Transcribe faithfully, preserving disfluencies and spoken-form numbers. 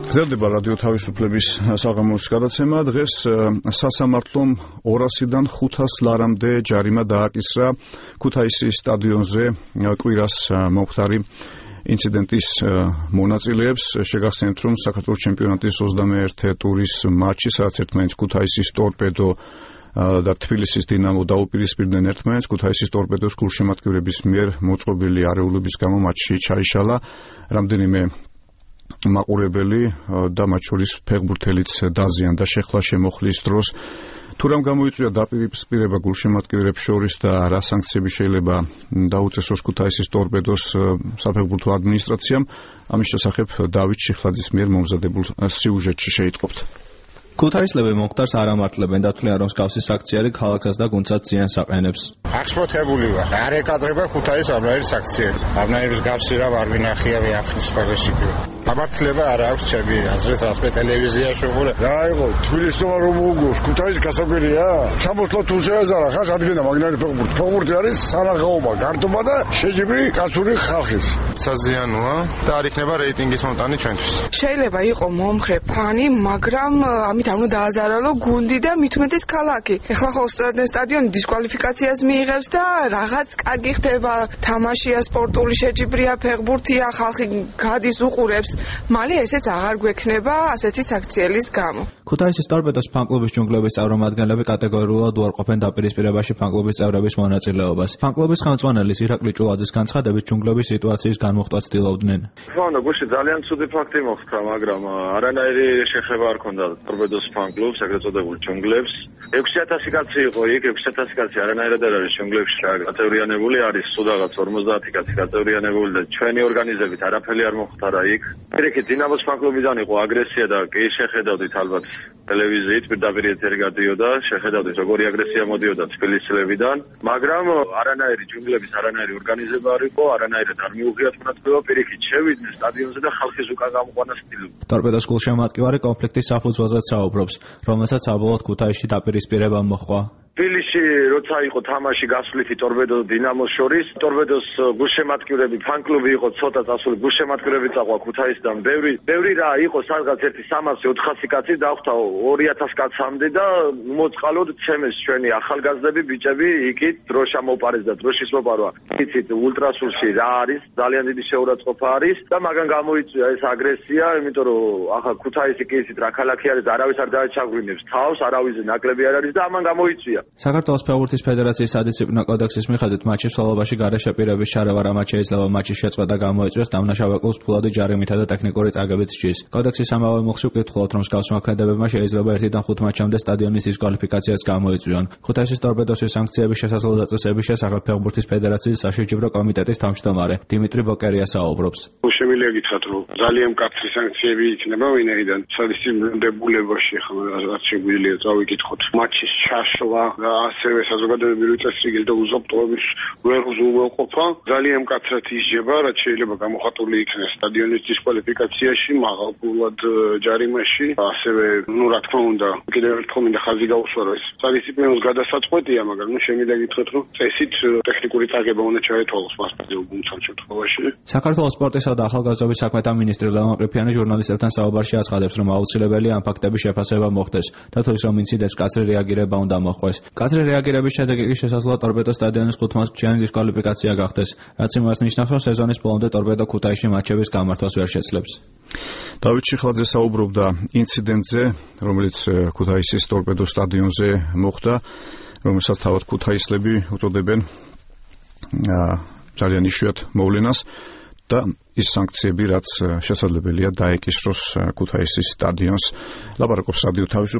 გრძელდება რადიო თავისუფლების საღამოს გადაცემა. დღეს სასამართლომ ორასიდან ხუთას ლარამდე ჯარიმა დააკისრა ქუთაისის სტადიონზე კვირას მომხდარი ინციდენტის მონაწილეებს. შეგახსენებთ, რომ საქართველოს ჩემპიონატის ოცდამეერთე ტურის მატჩი, სადაც ერთმანეთს ქუთაისის ტორპედო და თბილისის დინამო დაუპირისპირდნენ ერთმანეთს. ქუთაისის ტორპედოს გულშემატკივრების მიერ მოწყობილი არეულობის გამო მატჩი ჩაიშალა. რამდენიმე მაყურებელი და მათ შორის ფეხბურთელიც დაზიანდა შეხლა შემოხლის დროს. თუ რამ გამოიწვია დაპირისპირება გულშემატკივრებს შორის და რა სანქციები შეიძლება დაუწესოს ქუთაისის ტორპედოს საფეხბურთო ადმინისტრაციამ, ამის შესახებ დავით შიხლაძის მიერ მომზადებულ სიუჟეტში შეიტყობთ. ქუთაისლები მომხდარს არ ამართლებენ და თვლიან, რომ მსგავსი საქციელი ქალაქსაც და გუნდსაც ზიანს აყენებს. აღშფოთებული ვარ. არ ეკადრება ქუთაის ამრავი საქციელი. ამნაირის გავსირა ვარ ვინახია ვიახლის სპარში. ამართლება არ აქვს ჩემი აზრით, რაც მე ტელევიზიაში ვუყურე. რა იყო, თბილისმა რომ მოუგოს, ქუთაის გასაკვირია? სამოცლო თუ შეეზარა, ხას ადგენდა მაგნარი ფეხბურთი. ფეხბურთი არის სანახაობა, გარტობა და შეჯიბრი კაცური ხალხის. საზიანოა და არ იქნება რეიტინგის მომტანი ჩვენთვის. შეიძლება იყოს მომხრე ფანი, მაგრამ ამით არ უნდა დააზარალო გუნდი და მით უმეტეს ქალაქი. ეხლა ხო სტადიონი დისკვალიფიკაციას მიიღებს და რაღაც კარგი ხდება, თამაშია, სპორტული შეჯიბრია, ფეხბურთია, ხალხი გადის უყურებს. მალე ესეც აღარ გვექნება ასეთი საქციელის გამო. ქუთაისის ტორპედოს ფანკლუბის ჯუნგლების წარმომადგენლები კატეგორიულად უარყოფენ დაპირისპირებაში ფანკლუბის წევრების მონაწილეობას. ფანკლუბის ხელმძღვანელის ირაკლი ჭულაძის განცხადებით, ჯუნგლების სიტუაციის განმუხტვას ცდილობდნენ. ფანო გუში ძალიან ცუდი ფაქტი მოხდა, მაგრამ არანაირი შეხება არ ქონდა ტორპედოს ფანკლუბს, ეგრეთ წოდებულ ჯუნგლებს. ექვსი ათასი კაცი იყო იქ, ექვსი ათასი კაცი არანაირად არ არის ჯუნგლებში გაწევრიანებული, არის სულაღაც ორმოცდაათი კაცი გაწევრიანებული და ჩვენი ორგანიზებით არაფერი არ მოხდარა იქ. პირიქით დინამოს ფანკლუბიდან იყო აგრესია და კი შეხედავდით ალბათ ტელევიზიით პირდაპირ ეთერი გადიოდა, შეხედავდით როგორი აგრესია მოდიოდა თბილისელებიდან, მაგრამ არანაირი ჯუნგლების არანაირი ორგანიზება არ იყო, არანაირად არ მიუღიათ მონაწილეობა, პირიქით შევიდნენ სტადიონზე და ხალხის უკან გამოყვანა ცდილობდა. ტორპედოს გულშემატკივარი კონფლიქტის საფუძველზეც საუბრობს, რომელსაც საბოლოოდ ქუთაისში დაპირისპირება მოჰყვა. თბილისში როცა იყო თამაში გასვლითი ტორპედო დინამოს შორის, ტორპედოს გულშემატკივრები ფანკლუბი იყო ცოტა წასული, გულშემატკივრები წაყვა ქუთაისიდან ბევრი, ბევრი რა იყო, სადღაც ერთი სამასი ოთხასი კაცი დახვდა ორი ათას კაცამდე და მოწყალოდ ცემეს ჩვენი ახალგაზრდები, ბიჭები, იქით დროშა მოპარეს და დროშის მოპარვა. იცით ულტრასულში რა არის, ძალიან დიდი შეურაცხყოფა არის და მაგან გამოიწვია ეს აგრესია, იმიტომ რომ ახლა ქუთაისი კი იცით რა ქალაქი არის, არავის არ დააჩაგვრინებს თავს, არავის ნაკლები არ არის და ამან გამოიწვია. საქართველოს ფეხბურთის ფედერაციის სადისციპლინო კოდექსის მიხედვით მატჩის მსვლელობაში გარეშე პირების შარევა რამაც შეიძლება მატჩის შეწყვეტა გამოიწვიოს, დამნაშავე კლუბს ფულადი ჯარიმითა და ტექნიკური წაგებით სჯის. კოდექსის ამავე მუხლში ვკითხულობთ, რომ მსგავს მოქმედებებმა შეიძლება ერთიდან ხუთ მატჩამდე სტადიონის დისკვალიფიკაციას გამოიწვიონ. ქუთაისის ტორპედოს სანქციების შესაძლო დაწესების შესახებ ფეხბურთის ფედერაციის საშეჯიბრო კომიტეტის თავმჯდომარე დიმიტრი ბოკერია საუბრობს. შემიძლია გითხრათ, რომ ძალიან მკაცრი სანქციები იქნება ვინაიდან სადისციპლინოებულებაში ახლა რაც შეგვიძლია წავიკითხოთ მატჩის ჩაშლა და ასევე საზოგადოებრივი წესრიგი და უზრუნველყოფის ვერ უზრუნველყოფა ძალიან მკაცრად ისჯება, რაც შეიძლება გამოხატული იქნეს სტადიონის დისკვალიფიკაციაში, მაღალფულად ჯარიმაში, ასევე ნუ რა თქმა უნდა, კიდევ ერთხელ მინდა ხაზი გაუსვარო ეს სადისციპლინოს გადასაწყვეტია, მაგრამ ნუ შემიძლია გითხრათ, რომ წესით ტექნიკური წაგება უნდა ჩაეთვალოს მასპინძელ გუნდთან შემთხვევაში. საქართველოს სპორტისა და ახალგაზრდობის საქმეთა მინისტრი ლევან ყიფიანი ჟურნალისტებთან საუბარში აცხადებს, რომ აუცილებელია ამ ფაქტების შეფასება მოხდეს და თვლის, რომ ინციდენტს მკაცრი რეაგირება უნდა მოხდეს. მკაცრი რეაგირების შედეგი კი შესაძლოა ტორპედოს სტადიონის ხუთ მატჩიანი დისკვალიფიკაცია გახდეს, რაც იმას ნიშნავს, რომ სეზონის ბოლომდე ტორპედო ქუთაისში მატჩების გამართვას ვერ შეძლებს. დავით შიხლაძე საუბრობდა ინციდენტზე, რომელიც ქუთაისის ტორპედოს სტადიონზე მოხდა, რომელსაც თავად ქუთაისლები უწოდებენ ძალიან იშვიათ მოვლენას და ის სანქციები, რაც შესაძლებელია დაეკისროს ქუთაისის სტადიონს. ლაპარაკობს რადიო თავისუფლება